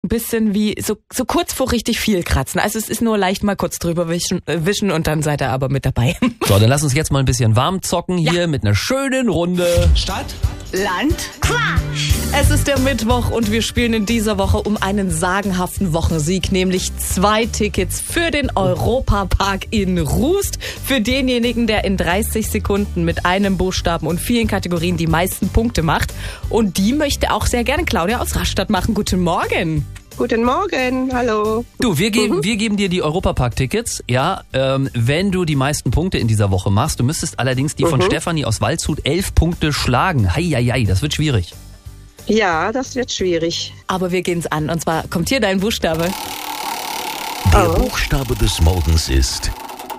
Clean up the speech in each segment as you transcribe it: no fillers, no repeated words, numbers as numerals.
bisschen wie so kurz vor richtig viel kratzen. Also es ist nur leicht mal kurz drüber wischen und dann seid ihr aber mit dabei. So, dann lass uns jetzt mal ein bisschen warm zocken hier mit einer schönen Runde. Stadt, Land, Quatsch. Es ist der Mittwoch und wir spielen in dieser Woche um einen sagenhaften Wochensieg, nämlich 2 Tickets für den Europapark in Rust. Für denjenigen, der in 30 Sekunden mit einem Buchstaben und vielen Kategorien die meisten Punkte macht. Und die möchte auch sehr gerne Claudia aus Rastatt machen. Guten Morgen. Guten Morgen, hallo. Du, wir geben dir die Europapark-Tickets, ja, wenn du die meisten Punkte in dieser Woche machst. Du müsstest allerdings die von Stefanie aus Waldshut 11 Punkte schlagen. Heieiei, das wird schwierig. Ja, das wird schwierig. Aber wir gehen's an. Und zwar kommt hier dein Buchstabe. Der Buchstabe des Morgens ist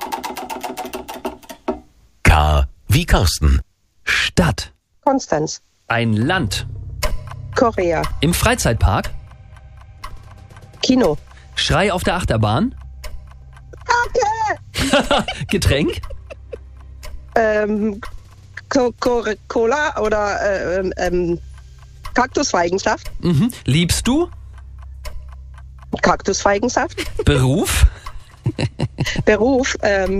K wie Carsten. Stadt. Konstanz. Ein Land. Korea. Im Freizeitpark. Kino. Schrei auf der Achterbahn. Kacke! Getränk. Cola oder Kaktusfeigensaft. Liebst du? Kaktusfeigensaft. Beruf. Beruf.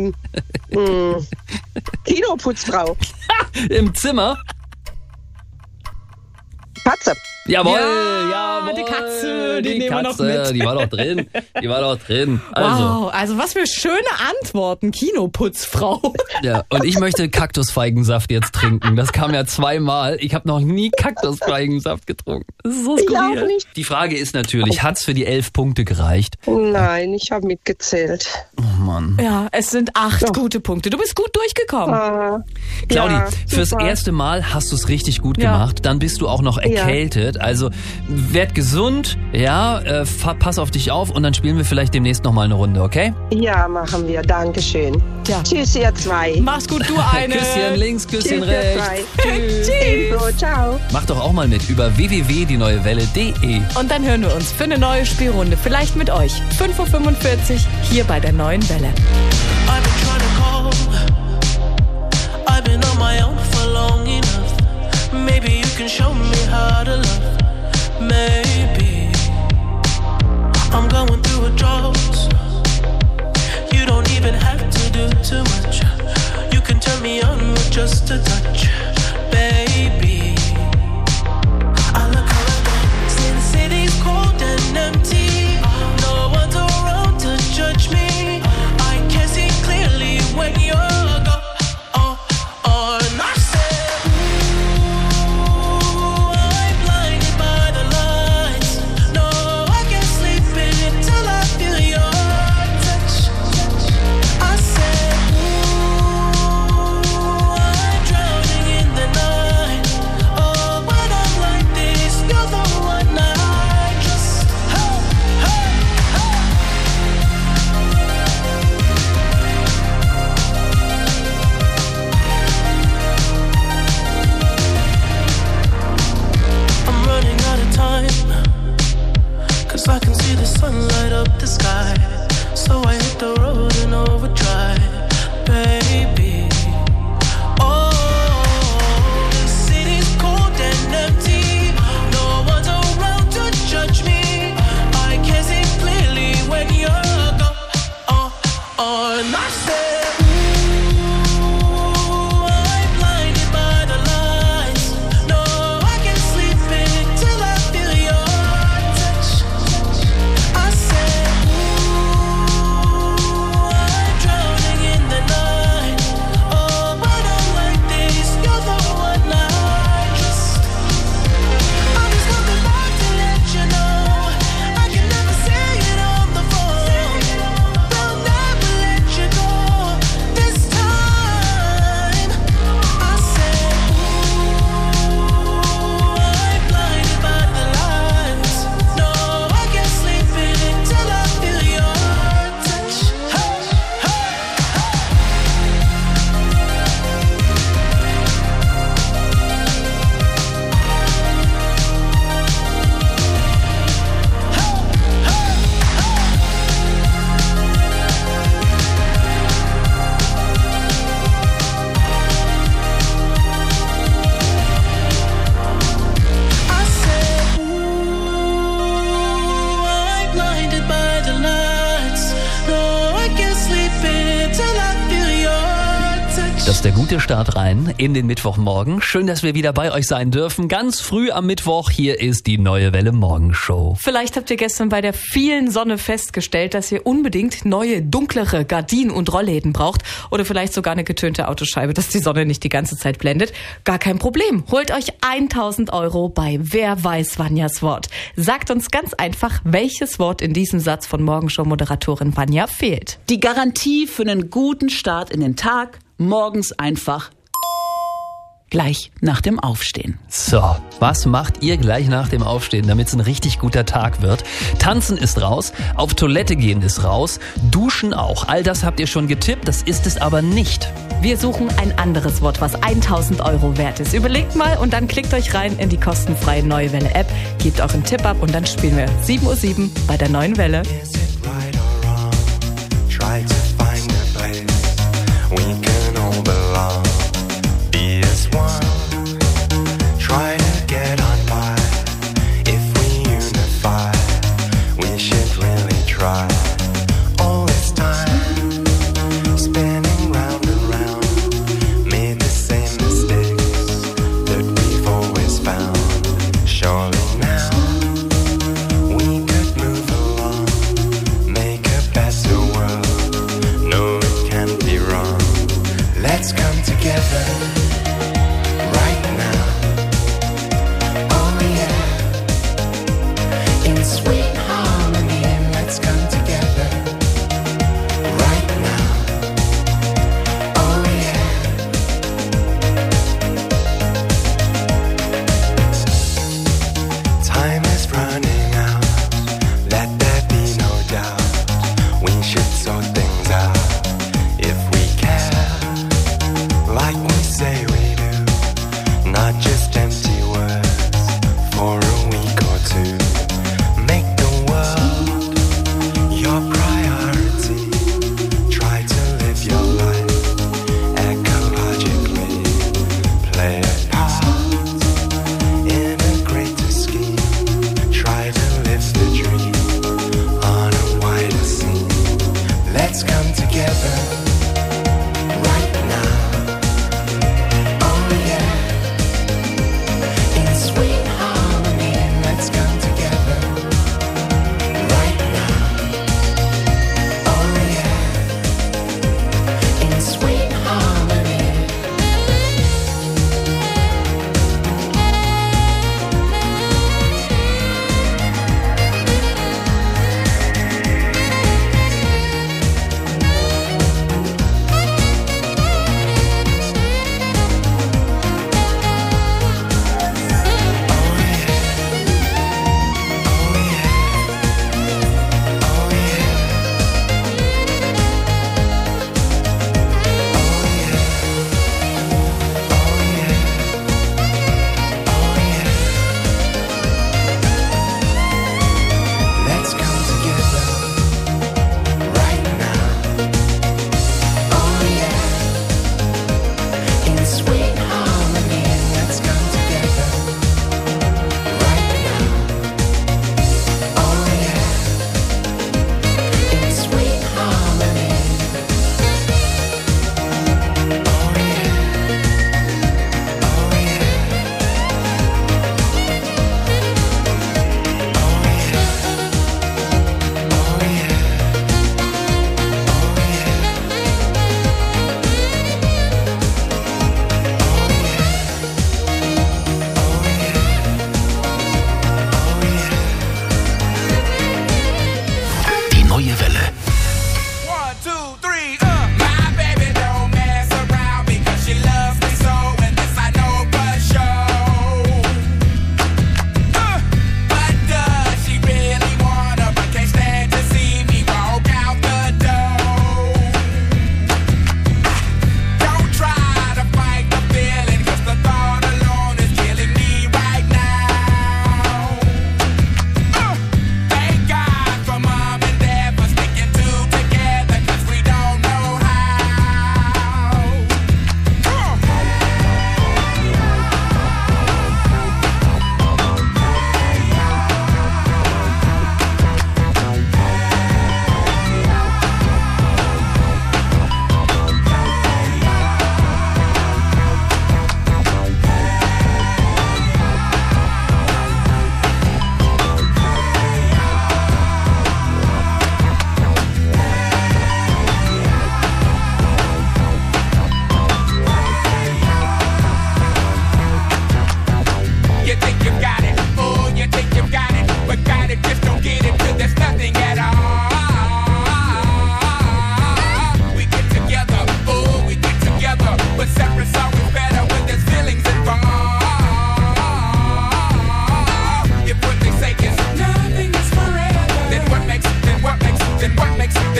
Kinoputzfrau. Im Zimmer. Katze. Jawohl, Ja, jawohl. die Katze, die nehmen wir noch Katze, mit. Die war doch drin. Also, Wow, also was für schöne Antworten, Kinoputzfrau. ja, und ich möchte Kaktusfeigensaft jetzt trinken. Das kam ja 2-mal. Ich habe noch nie Kaktusfeigensaft getrunken. Das ist so Ich skurril. auch nicht. Die Frage ist natürlich, hat's für die 11 Punkte gereicht? Nein, ich habe mitgezählt. Oh Mann. Ja, es sind 8 gute Punkte. Du bist gut durchgekommen. Claudi, ja, fürs super. erste Mal hast du es richtig gut Ja. gemacht. Dann bist du auch noch erkältet. Also werd gesund, ja, pass auf dich auf und dann spielen wir vielleicht demnächst noch mal eine Runde, okay? Ja, machen wir. Dankeschön. Tja. Tschüss, ihr zwei. Mach's gut, du eine. Küsschen links, Küsschen Tschüss, ihr rechts. zwei. Tschüss. Ebenso, ciao. Mach doch auch mal mit über www.dieneuewelle.de. Und dann hören wir uns für eine neue Spielrunde, vielleicht mit euch. 5:45 Uhr hier bei der neuen Welle. I've been trying to call. I've been on my own for long enough. Maybe you can show me how to love. Maybe I'm going through a drought. You don't even have to do too much. You can turn me on with just a touch, baby. I look around, see the city's cold and empty. No one's around to judge me. I can see clearly when you're gone. And I said, ooh, I'm blinded by the lights. No, I can't sleep until I feel your touch. I said, ooh, I'm drowning in the night. Oh, when I'm like this, you're the one I trust. Hey, hey, hey. I'm running out of time, 'cause I can see the sun light up the sky. So I hit the road in overdrive, baby. Oh, the city's cold and empty. No one's around to judge me. I can see clearly when you're gone. And I said, ooh, I'm blinded by the lights. No, I can't sleep until I feel your touch. I said, ooh, I'm drowning in the night. Oh, when I'm like this, you're the one I trust. I'm just coming back to let you know I can never say it on the phone. They'll never let you go. ist der gute Start rein in den Mittwochmorgen. Schön, dass wir wieder bei euch sein dürfen. Ganz früh am Mittwoch, hier ist die Neue Welle Morgenshow. Vielleicht habt ihr gestern bei der vielen Sonne festgestellt, dass ihr unbedingt neue, dunklere Gardinen und Rollläden braucht oder vielleicht sogar eine getönte Autoscheibe, dass die Sonne nicht die ganze Zeit blendet. Gar kein Problem. Holt euch 1.000 € bei Wer weiß Vanjas Wort. Sagt uns ganz einfach, welches Wort in diesem Satz von Morgenshow-Moderatorin Vanja fehlt. Die Garantie für einen guten Start in den Tag, morgens einfach gleich nach dem Aufstehen. So, was macht ihr gleich nach dem Aufstehen, damit es ein richtig guter Tag wird? Tanzen ist raus, auf Toilette gehen ist raus, duschen auch. All das habt ihr schon getippt, das ist es aber nicht. Wir suchen ein anderes Wort, was 1.000 € wert ist. Überlegt mal und dann klickt euch rein in die kostenfreie Neue Welle App, gebt euren Tipp ab und dann spielen wir 7:07 Uhr bei der Neuen Welle. Try to find a place we can all belong. Be as one. Try to get on by. If we unify, we should really try. All this time, spinning round and round, made the same mistakes that we've always found. Surely now we could move along, make a better world.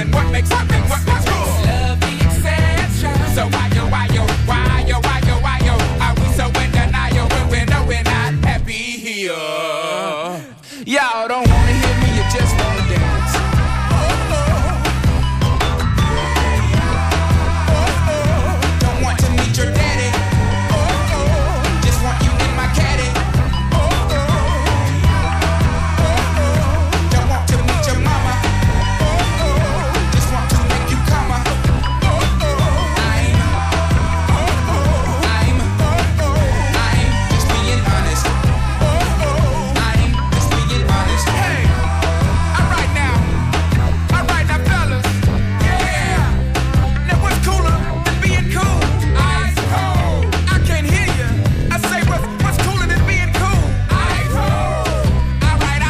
then what makes good? Love the exception. So why yo, are we so in denial when we know we're not happy here? Y'all don't wanna hear me, you just wanna dance. Don't want to meet your daddy. Just want you in my caddy. Don't want to meet your mama. Just want to make you come up. I'm just being honest. I'm just being honest. Hey, alright now, fellas. Yeah. Now what's cooler than being cool? Ice cold. I can't hear you. I say what's cooler than being cool? Ice cold. Alright.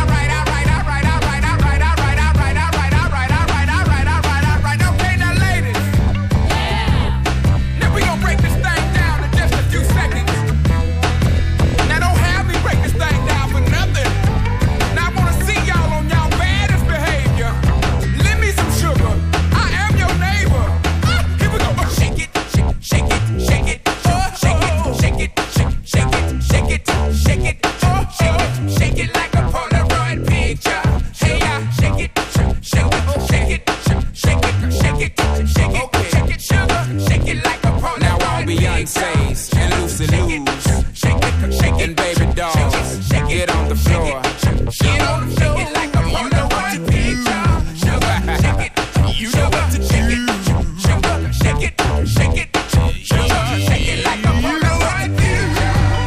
Okay, now ladies. Now we gon' break this thing down in just a few seconds. Now don't have me break this thing down for nothing. Now I wanna see y'all on y'all baddest behavior. Lend me some sugar. I am your neighbor. Here we go. Shake it. Shake it like a Polaroid picture. Hey, shake it, sugar. Shake it like a Polaroid picture. Now all Beyonce's and Lucy Lou's and baby dolls, get on the floor. Get on the floor. Shake it like a Polaroid picture. Sugar, shake it. You know what to do. Sugar, shake it. Shake it like a Polaroid picture.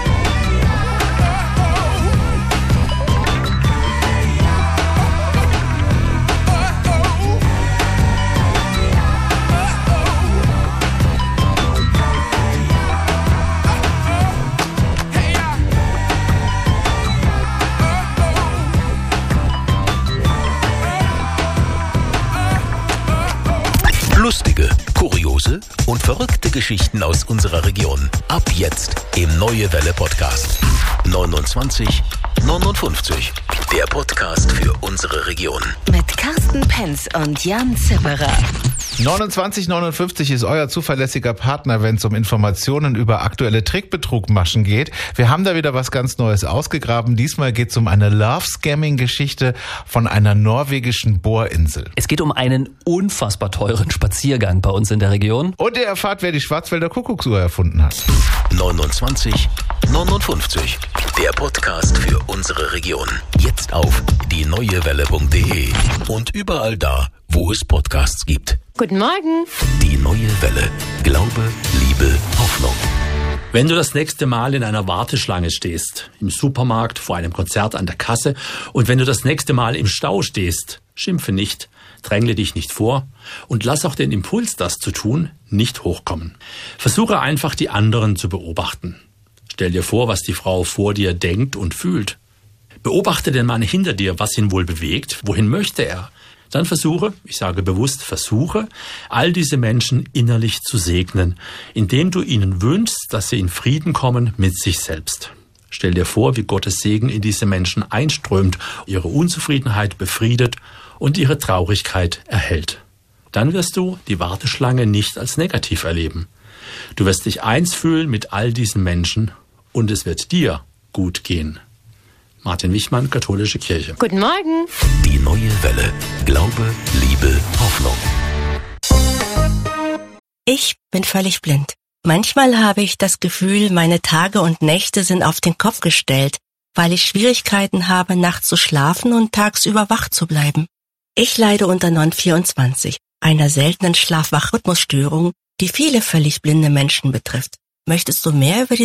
Lustige, kuriose und verrückte Geschichten aus unserer Region. Ab jetzt im Neue Welle Podcast. 29 59. Der Podcast für unsere Region. Mit Carsten Penz und Jan Zipperer. 2959 ist euer zuverlässiger Partner, wenn es um Informationen über aktuelle Trickbetrugmaschen geht. Wir haben da wieder was ganz Neues ausgegraben. Diesmal geht es um eine Love-Scamming-Geschichte von einer norwegischen Bohrinsel. Es geht um einen unfassbar teuren Spaziergang bei uns in der Region. Und ihr erfahrt, wer die Schwarzwälder Kuckucksuhr erfunden hat. 29 59. Der Podcast für unsere Region. Jetzt auf dieneuewelle.de und überall da, wo es Podcasts gibt. Guten Morgen. Die Neue Welle. Glaube, Liebe, Hoffnung. Wenn du das nächste Mal in einer Warteschlange stehst, im Supermarkt, vor einem Konzert an der Kasse und wenn du das nächste Mal im Stau stehst, schimpfe nicht, drängle dich nicht vor und lass auch den Impuls, das zu tun, nicht hochkommen. Versuche einfach, die anderen zu beobachten. Stell dir vor, was die Frau vor dir denkt und fühlt. Beobachte den Mann hinter dir, was ihn wohl bewegt, wohin möchte er. Dann versuche, ich sage bewusst versuche, all diese Menschen innerlich zu segnen, indem du ihnen wünschst, dass sie in Frieden kommen mit sich selbst. Stell dir vor, wie Gottes Segen in diese Menschen einströmt, ihre Unzufriedenheit befriedet und ihre Traurigkeit erhält. Dann wirst du die Warteschlange nicht als negativ erleben. Du wirst dich eins fühlen mit all diesen Menschen und es wird dir gut gehen. Martin Wichmann, Katholische Kirche. Guten Morgen. Die Neue Welle. Glaube, Liebe, Hoffnung. Ich bin völlig blind. Manchmal habe ich das Gefühl, meine Tage und Nächte sind auf den Kopf gestellt, weil ich Schwierigkeiten habe, nachts zu schlafen und tagsüber wach zu bleiben. Ich leide unter Non-24, einer seltenen Schlaf-Wach-Rhythmusstörung, die viele völlig blinde Menschen betrifft. Möchtest du mehr über die